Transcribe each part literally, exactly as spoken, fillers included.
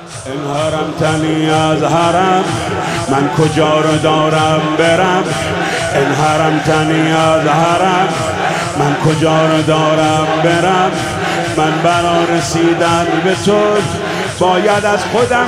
این حرم تنی از حرم، من کجا رو دارم برم. این حرم تنی از حرم، من کجا رو دارم برم. من برا رسیدن به تو باید از خودم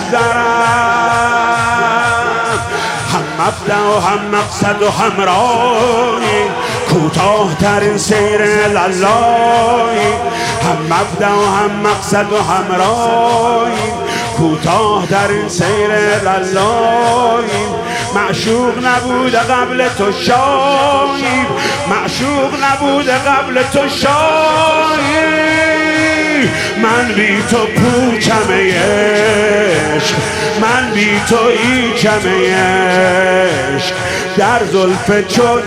بگذرم. هم مبدأ و هم مقصد و هم راهی، کوتاه ترین سیر لالایی. هم مبدأ و هم مقصد و هم راهی، کوتاه ترین سیر لالایی. معشوق نبود قبل تو شاهی، معشوق نبود قبل تو شاهی. من بی تو پوچم عشق، من بی تو هیچم عشق. در زلف چون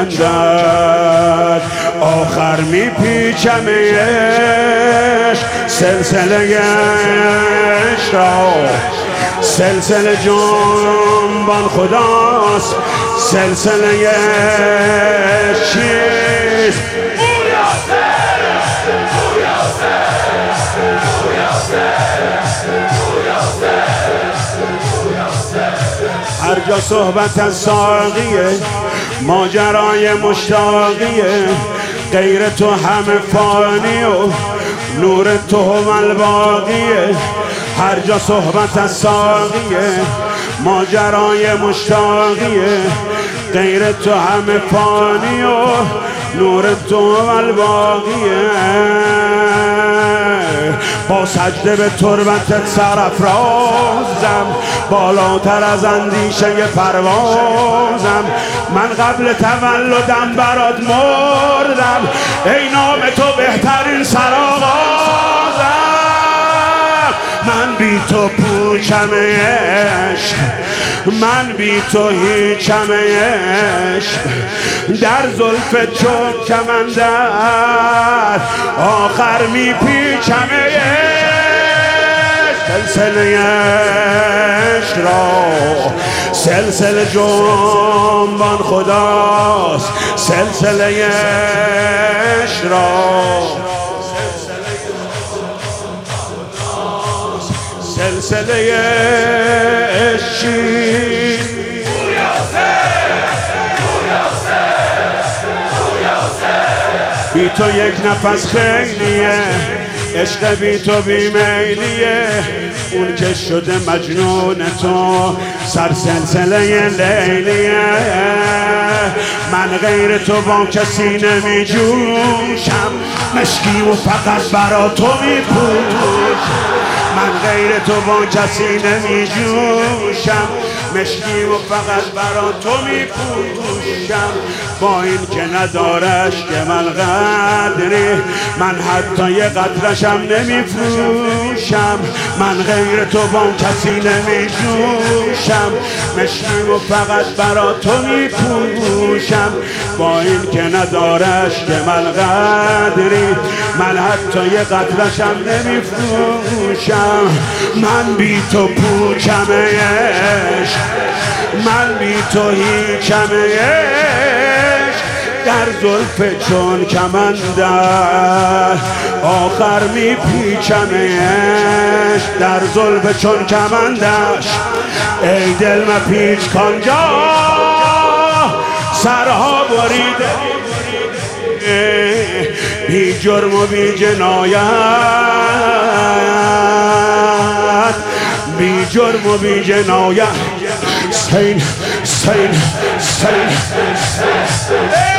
کمندت آخر می پیچم عشق. سلسله عشق را سلسله جنبان خداست، سلسله عشق چیست؟ هر جا صحبت از ساقیه، ماجرای مشتاقیه. غیر تو همه فانی و نور تو هم الباقیه. هر جا صحبت از ساقیه، ماجرای مشتاقیه. غیر تو همه فانی و نور تو هم الباقیه. با سجده به تربتت سرافرازم، بالاتر از اندیشه پروازم. من قبل تولدم برات مردم، ای نام تو بهترین سرآغازم. من بی تو پوچم عشق، من بی تو هیچم عشق. در زلف چون کمندت آخر می پیچم عشق. سلسله عشق را سلسله جنبان خداست، سلسله عشق را سلسله عشق. بی تو یک نفس خیلیه، عشق بی تو بیمیلیه. اون که شده مجنون تو سر سلسله لیلیه. من غیر تو با کسی نمی جوشم، مشکی و فقط برا تو می پوشم. من غیر تو با کسی نمی جوشم، مشکی و فقط برا تو می پوشم. با این که ندارش که من قدری، من حتی یه قطرشم نمی فروشم. من غیر تو با کسی نمی جوشم، مشکی و فقط برا تو می پوشم. با این که ندارش که من قدری، من حتی یه قطرشم نمی فروشم. من بی تو پوچم عشق، من بی تو هیچم عشق. در زلف چون کمندت آخر می پیچم عشق. در زلف چون کمندش ای دل مپیچ کانجا سرها بریده. بی جرم و بی جنایت، بی جرم و بی جنایت. سین سین سین